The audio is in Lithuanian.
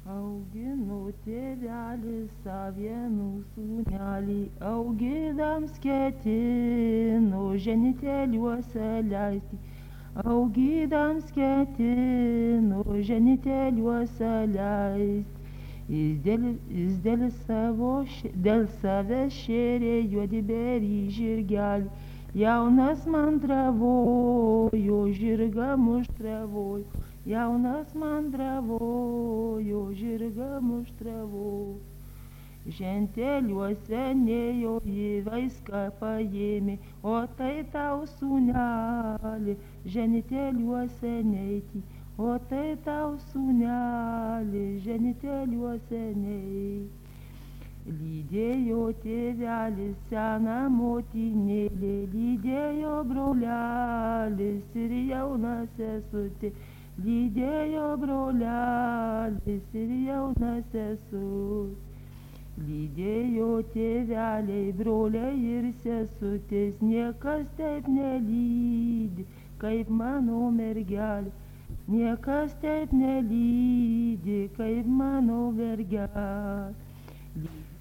Augino tėvelis savienų sūnelį, augidams ketino ženiteliuose leisti. Augidams ketino ženiteliuose leisti. Jis dėl savęs šėrė juodi berį žirgelį. Jaunas mandravojo, žirgą muštravojo. Jaunas mandravojo, žirgą muštravojo. Ženteliuose nėjo į vaiską paėmė, o tai tau sūnelį, ženiteliuose neiti. O tai tau sūnelį, ženiteliuose neiti. Lydėjo tėvelis seną motinėlį, lydėjo brolelis ir jauna sesutė. Lydėjo brolelis ir jauna sesutė. Lydėjo tėveliai, broliai ir sesutės, niekas taip nelydi, kaip mano mergelė. Niekas taip nelydi, kaip mano mergelė.